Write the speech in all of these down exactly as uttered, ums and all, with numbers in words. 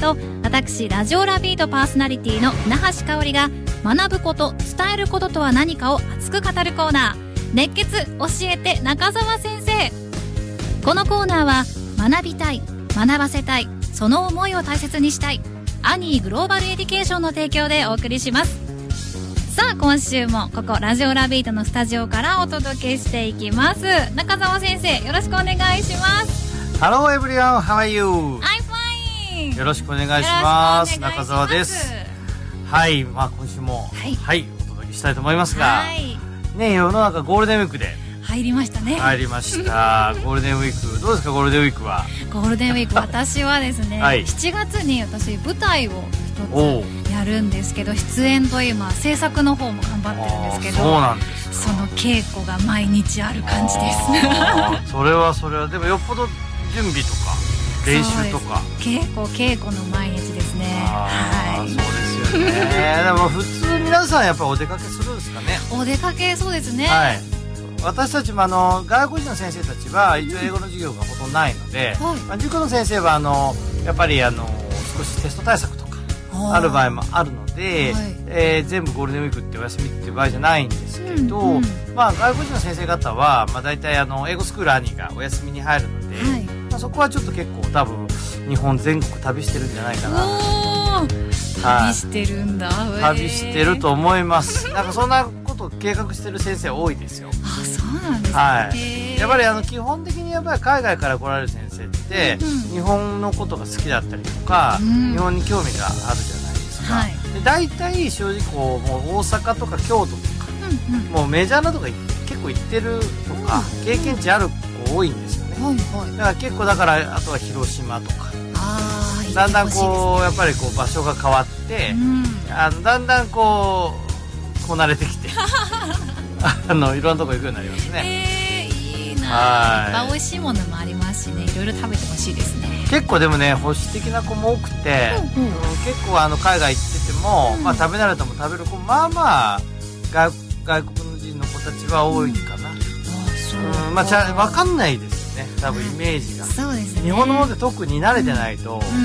と、私ラジオラビートパーソナリティの船橋香織が学ぶこと、伝えることとは何かを熱く語るコーナー、熱血教えて中澤先生。このコーナーは学びたい、学ばせたい、その思いを大切にしたいアニーグローバルエディケーションの提供でお送りします。さあ今週もここラジオラビートのスタジオからお届けしていきます。中澤先生、よろしくお願いします。 Hello everyone, how are you? I'm fine. よろしくお願いします。中澤です。はい、まあ今週もはい、 はい、お届けしたいと思いますが、 はい、 ね、世の中ゴールデンウィークで入りましたね。 入りましたゴールデンウィークどうですか？ゴールデンウィークは。 ゴールデンウィーク私はですね、はい、しちがつに私舞台を一つやるんですけど、出演と今制作の方も頑張ってるんですけど、 そうなんですか。 その稽古が毎日ある感じですそれはそれはでもよっぽど準備とか練習とか稽古稽古の毎日ですね。 はい、そうですよねでも普通皆さんやっぱりお出かけするんですかね。 お出かけ、そうですね。 はい、私たちもあの外国人の先生たちは一応英語の授業がほとんどないので、はい、まあ、塾の先生はあのやっぱりあの少しテスト対策とかある場合もあるので、はい、えー、全部ゴールデンウィークってお休みっていう場合じゃないんですけど、うんうん、まあ、外国人の先生方は、まあ、大体あの英語スクール兄がお休みに入るので、はい、まあ、そこはちょっと結構多分日本全国旅してるんじゃないかな。 旅してるんだ、 はい、旅してると思いますなんかそんなことを計画してる先生多いですよ。 あ、そうなんですか。 はい、やっぱりあの基本的にやっぱり海外から来られる先生って、うん、日本のことが好きだったりとか、うん、日本に興味があるじゃないですか、はい、で大体正直こうもう大阪とか京都とか、うんうん、もうメジャーなとこ結構行ってるとか、うん、経験値ある子多いんですよね、はいはい、だから結構だからあとは広島とか、あ、だんだんこうやっぱりこう場所が変わって、うん、あのだんだんこうこう慣れてきてあのいろんなとこ行くようになりますね。 えー、いいな。はい、いっぱい美味しいものもありますしね、いろいろ食べてほしいですね。結構でもね保守的な子も多くて、うんうん、結構あの海外行ってても、うん、まあ、食べ慣れたも食べる子まあまあ 外, 外国人の子たちは多いかな、うん、あ、そう、うん、まあちゃ分かんないですよね多分イメージが、 そうですね、 日本のもので特に慣れてないと、うん、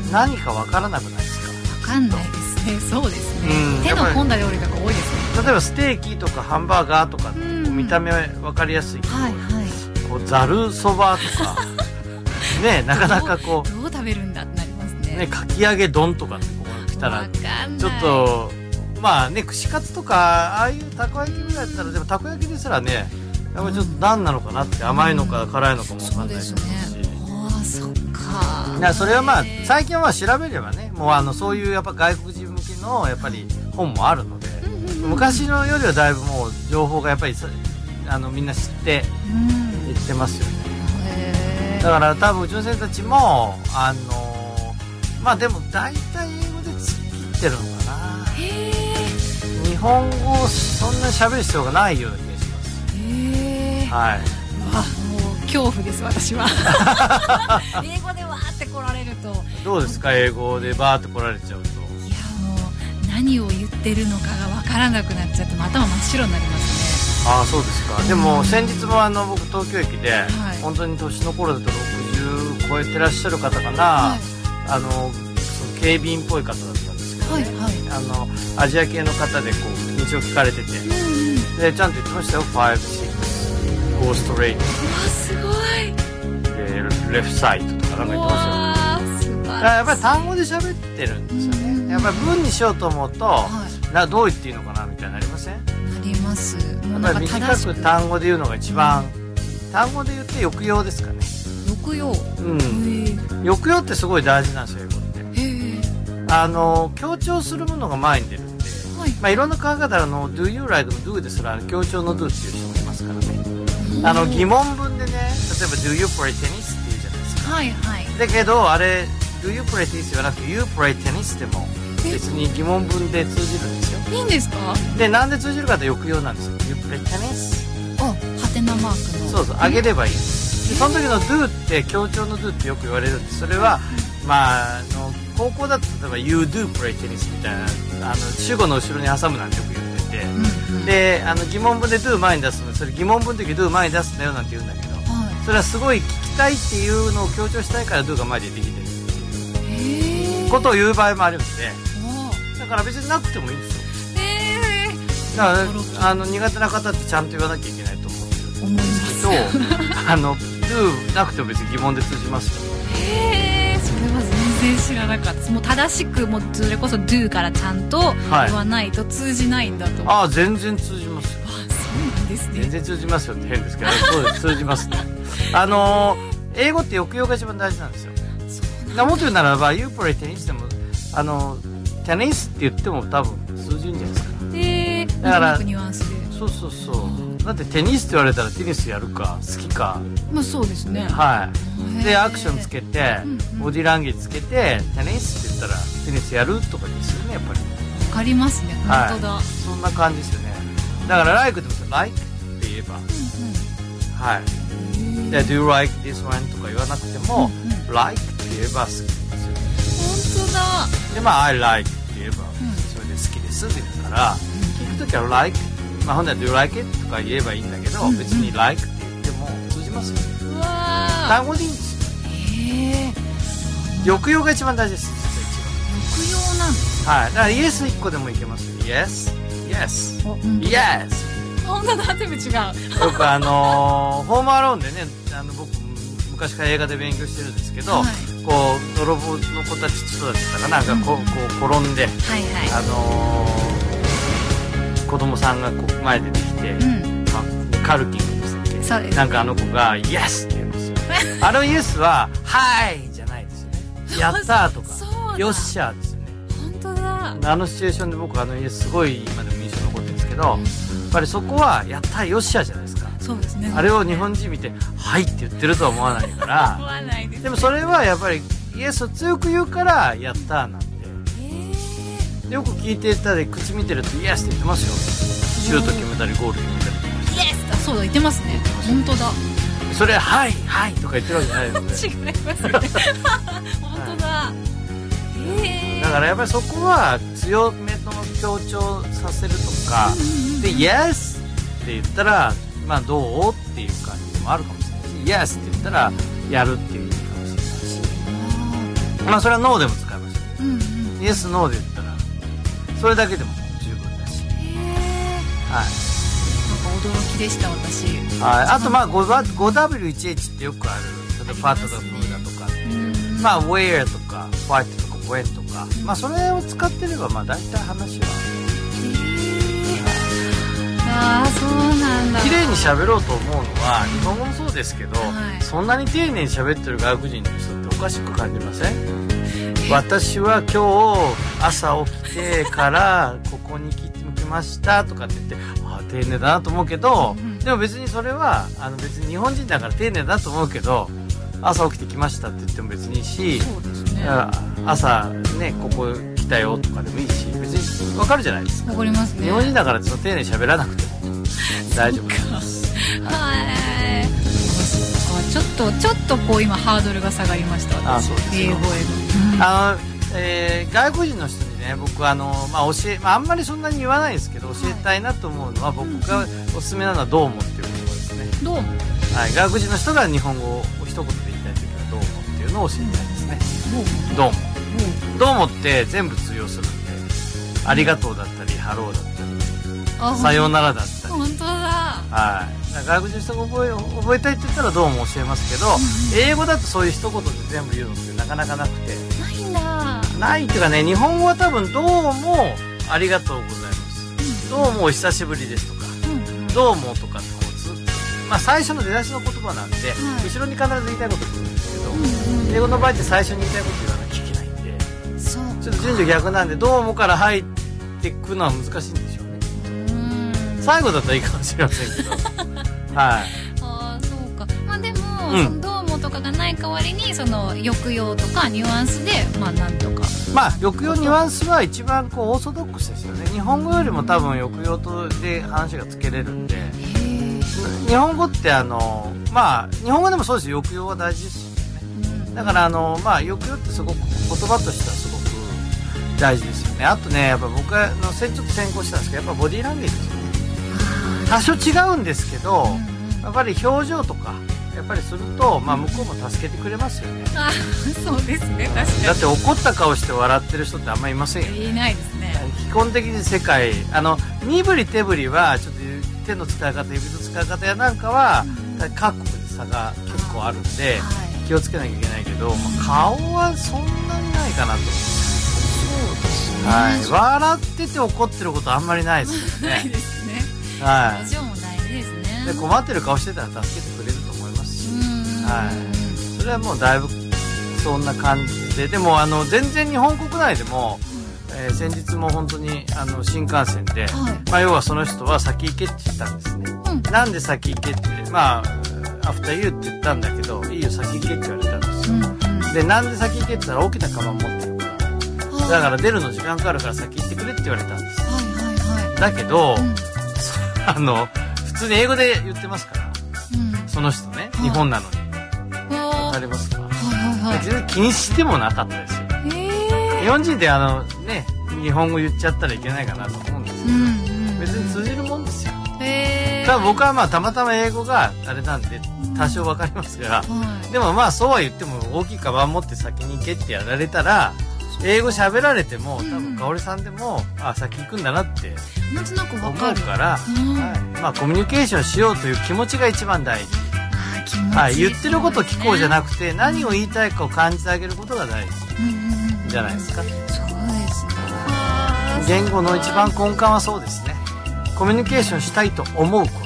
何か分からなくないですか。 分かんないですね。そうですね、うん、手の込んだ料理が多いですね。 例えばステーキとかハンバーガーとかってこう見た目分かりやすいけど、はいはい、こうざるそばとかね、なかなかこうどう食べるんだってなりますね。 ね、かき揚げ丼とかってこう来たらちょっとまあね、串カツとかああいうたこ焼きぐらいだったら、でもたこ焼きですらねやっぱりちょっと何なのかなって、うん、甘いのか辛いのかも分かんないですし、 そうですね。ああ、そっか。 だからそれはまあ最近は調べればね、もうあのそういうやっぱ外国人向きのやっぱり本もあるので、昔のよりはだいぶもう情報がやっぱりあのみんな知っていってますよね、うん、だから多分うちの先生たちもあのまあでも大体英語で突っ切ってるのかな。へ、日本語をそんなに喋る必要がないような気がします。へ、はい、 あ、もう恐怖です私は英語でわーって来られると。 どうですか、英語でバーって来られちゃうと。 いや、もう何を言ってるのかが分からなくなっちゃって頭真っ白になりますね。 ああ、そうですか。でも先日もあの僕東京駅で、はい、本当に年の頃だとろくじゅう超えてらっしゃる方かな、はい、あのその警備員っぽい方だったんですけど、ね、はいはい、あのアジア系の方でこう道を聞かれてて、うん、でちゃんと言ってましたよ。ファイブシックスゴーストレイト。うわ、すごい。 でレフサイトとかなんか言ってましたよ。だからやっぱり単語で喋ってるんですよね。やっぱり文にしようと思うと、はい、などう言っていいのかなみたいになりません？なります。 やっぱり短く単語で言うのが一番、うん、単語で言って抑揚ですかね。 抑揚、うん、 抑揚ってすごい大事なんですよ、英語って。へ、あの強調するものが前に出るんで、はい、まあ、いろんな考え方の do you like の do ですら強調の do っていう人もいますからね。あの疑問文でね、例えば do you play tennis って言うじゃないですか。はいはい。だけどあれDo you play tennis ではなくて You play tennis でも別に疑問文で通じるんですよ。 いいんですか？ で、なんで通じるかって抑揚なんですよ。You play tennis。 あ、ハテナマークの。 そうそう、上げればいい。で、その時の do って強調の do ってよく言われるんです。それは、まあ、あの高校だと例えば You do play tennis みたいな、あの主語の後ろに挟むなんてよく言ってて、うんうん、で、あの疑問文で do 前に出すの、それ疑問文の時 do 前に出すんだよなんて言うんだけど、はい、それはすごい聞きたいっていうのを強調したいから do が前でできてる。 ことを言う場合もあるんで、だから別になくてもいいんですよ。 えー、 だからあの苦手な方ってちゃんと言わなきゃいけないと思うんですけど、あの do なくても別に疑問で通じますよ。 へえ、それは全然知らなかった。もう正しくもうそれこそ do からちゃんと言わないと通じないんだと、はい、 ああ全然通じますよ。 あ、そうなんですね。 全然通じますよって変ですけど、そうです、通じますね。あのー、英語って抑揚が一番大事なんですよ。もっと言うならば You play tennis でもあのテニスって言っても多分通じるんじゃないですか。 へー、 だからニュアンスで。 そうそうそう。だってテニスって言われたらテニスやるか好きか。 まあそうですね。 はい。でアクションつけて、うんうん、ボディランゲージつけてテニスって言ったらテニスやるとかですよね、やっぱり。 わかりますね、本当だ、 はい。そんな感じですよね。だから like でも like って言えば、うんうん、はい。で do you like this one とか言わなくても、うんうん、like って言えば好きですよね。 本当だ。 でまあ I like って言えば、うん、それで好きですって言うから、うん、聞くときは like、まあ、本来は do you like it とか言えばいいんだけど、うんうん、別に like って言っても通じますよ。 うわー、 単語でいいんですよ。へー、抑揚が一番大事です。 抑揚なんです。 はい。だから yes いっこでもいけますよ。yes yes yes。 本当だ、全部違う。 よくあのー、ホームアローンでね、あの僕昔から映画で勉強してるんですけど、はい、こう泥棒の子たち人たちだからなんかこう、うん、こう転んで、はいはい、あのー、子供さんがこう前で出てきて、うんまあ、カルキングですっけ、そうです。なんかあの子が yes って言うんですよ。あの yes ははいじゃないですよね。やったーとかよっしゃーですよね。 本当だ。 あのシチュエーションで僕あの yes すごい今でも印象に残ってるんですけど、うん、やっぱりそこはやったーよっしゃーじゃないですか。 そうですね。 あれを日本人見てはいって言ってるとは思わないから思わないです。 でもそれはやっぱりイエスを強く言うからやったーなんで、よく聞いてたで口見てるとイエスって言ってますよ。シュート決めたりゴール決めたりとかイエスだ、そうだ、言ってますね。本当だ。 それはいはいとか言ってるわけじゃないので違いますね。本当だ、はい、 だからやっぱりそこは強めの強調させるとか、うんうんうん、でイエスって言ったらまあどうっていう感じもあるかもしれないし、イエスって言ったらやるっていう意味かもしれないし、まあそれはノーでも使いますよね、うんうん、イエスノーで言ったらそれだけでも十分だし、はい、 なんか驚きでした私。 はい、あとまあ ファイブダブリューワンエイチ ってよくある、例えばパッとかフーだとか、うん、まあ where とか what とか when とか、うん、まあそれを使ってればまあ大体話はああ、そうなんだ。 綺麗に喋ろうと思うのは日本語もそうですけど、はい、そんなに丁寧に喋ってる外国人の人っておかしく感じません？私は今日朝起きてからここに来ましたとかって言って、ああ丁寧だなと思うけど、うん、でも別にそれはあの別に日本人だから丁寧だと思うけど、朝起きてきましたって言っても別にいいし、 そうですね、 朝ねここ来たよとかでもいいし、別に分かるじゃないですか。 分かりますね。 日本人だからその丁寧に喋らなくても大丈夫です。 はい。ちょっとちょっとこう今ハードルが下がりました。 あ、そうです英語への、 うん、あの、えー、外国人の人にね、僕あの、まあ、教え、まあ、あんまりそんなに言わないですけど教えたいなと思うのは、はい、僕がおすすめなのはどうもっていう言葉ですね。 どうも、 はい、外国人の人が日本語を一言で言いたい時はどうもっていうのを教えたいですね。どうもどうもって全部通用するんで、ありがとうだったりハローだったりさようならだったり、 本当だ、 はい、外国人の人が覚え、覚えたいって言ったらどうも教えますけど、うん、英語だとそういう一言で全部言うのってなかなかなくて、 ないんだ、 ないっていうかね、日本語は多分どうもありがとうございます、うん、どうもお久しぶりですとか、うん、どうもとかってこうずっと、まあ、最初の出だしの言葉なんで、はい、後ろに必ず言いたいこと言うんですけど、うんうん、英語の場合って最初に言いたいこと言わなきゃいけないんで、そうちょっと順序逆なんで、どうもから入っていくのは難しいんでしょうね。うん、最後だったらいいかもしれませんけどはい、 ああそうか、まあでも、うん、そのどうもとかがない代わりにその抑揚とかニュアンスでまあなんとか、 まあ抑揚ニュアンスは一番こうオーソドックスですよね。日本語よりも多分抑揚とで話がつけれるんで、日本語ってあのまあ日本語でもそうですよ、抑揚は大事ですよね、うん、だからあのまあ抑揚ってすごく言葉としてはすごく大事ですよね。あとね、やっぱ僕はのちょっと先行したんですけど、やっぱボディーランゲージですよね。多少違うんですけど、やっぱり表情とかやっぱりすると、まあ、向こうも助けてくれますよね。 あ、そうですね、確かに。 だって怒った顔して笑ってる人ってあんまりいませんよね。 いないですね。 基本的に世界、あの身振り手振りはちょっと手の使い方、指の使い方やなんかは、うん、各国で差が結構あるんで、はい、気をつけなきゃいけないけど、まあ、顔はそんなにないかなと思う。 そうですね。 はい、笑ってて怒ってることあんまりないですよね。 ないですね。 はい。 表情も大事ですね。 で、困ってる顔してたら助けてくれると思いますし、はい。それはもうだいぶそんな感じで、でもあの全然日本国内でも、えー、先日も本当にあの新幹線で、はい、まあ、要はその人は先行けって言ったんですね。うん、なんで先行けって、まあアフターユーって言ったんだけど、いいよ先行けって言われたんですよ。うんうん、で、なんで先行けって言ったら大きなカバン持ってるから、だから出るの時間かかるから先行ってくれって言われたんですよ。はいはいはい、だけど、うん、あの普通に英語で言ってますから、うん、その人ね、日本なのに。わかりますか？はいはいはい。全然気にしてもなかったですよ。日本人ってあのね、日本語言っちゃったらいけないかなと思うんですけど、うんうん、別に通じるもんですよ。へー。ただ僕はまあたまたま英語があれなんで多少わかりますが、うん、でもまあそうは言っても大きいカバン持って先に行けってやられたら、英語喋られても多分香織さんでも、うん、あ、先行くんだなって思うから、はい、まあコミュニケーションしようという気持ちが一番大事。はい、言ってることを聞こうじゃなくて、何を言いたいかを感じてあげることが大事。うん、じゃないですか。そうですね。言語の一番根幹はそうですね。コミュニケーションしたいと思うこと、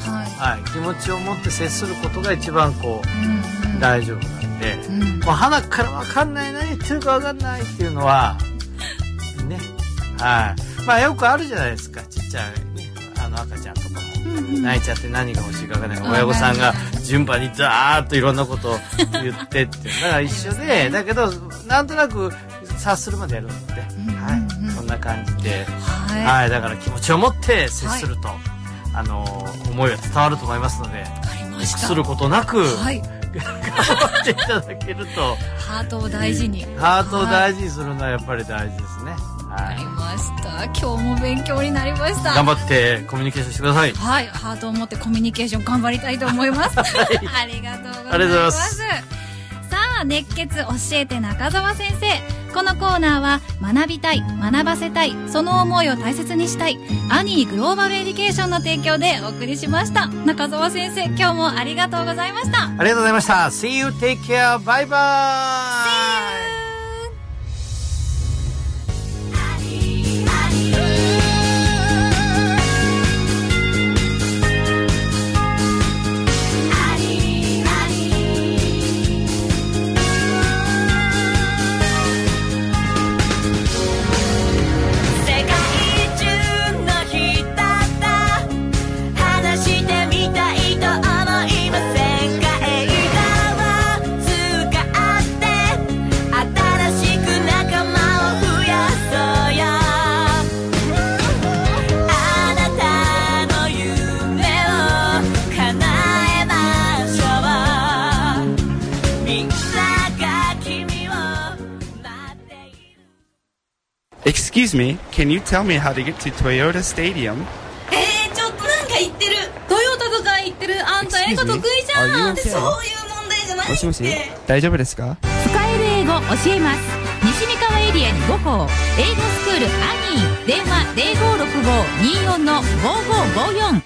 はいはい、気持ちを持って接することが一番こう、うんうん、大丈夫なんで、うん、もう鼻から分かんない、何言ってるか分かんないっていうのはね、はい、まあよくあるじゃないですか。ちっちゃい、ね、あの赤ちゃんとかも、うんうん、泣いちゃって何が欲しいか分かんないから、親御さんが順番にザーッといろんなことを言ってってだから一緒で、だけどなんとなく察するまでやるので、うんうんうん、はい、そんな感じで、はい、はい、だから気持ちを持って接すると、はい、あの思いが伝わると思いますので、臆することなく、はい、頑張っていただけると、 ハートを大事に、 ハートを大事にするのはやっぱり大事ですね。 わかりました。今日も勉強になりました。 頑張ってコミュニケーションしてください。 はい、ハートを持ってコミュニケーション頑張りたいと思います。はい、ありがとうございます。さあ、熱血教えて中澤先生。このコーナーは学びたい、学ばせたい、その思いを大切にしたいアニーグローバルエディケーションの提供でお送りしました。中澤先生、今日もありがとうございました。 ありがとうございました。 See you, take care, bye bye。 See you。 Excuse me, can you tell me how to get to Toyota Stadium? えー、ちょっとなんか言ってる。トヨタとか言ってる。あんた英語得意じゃん。で、そういう問題じゃないって。もしもし、 大丈夫ですか？ 使える英語教えます。西三河エリアにご校、英語スクールアニー。電話ゼロごろくご にーよんのごごごよん。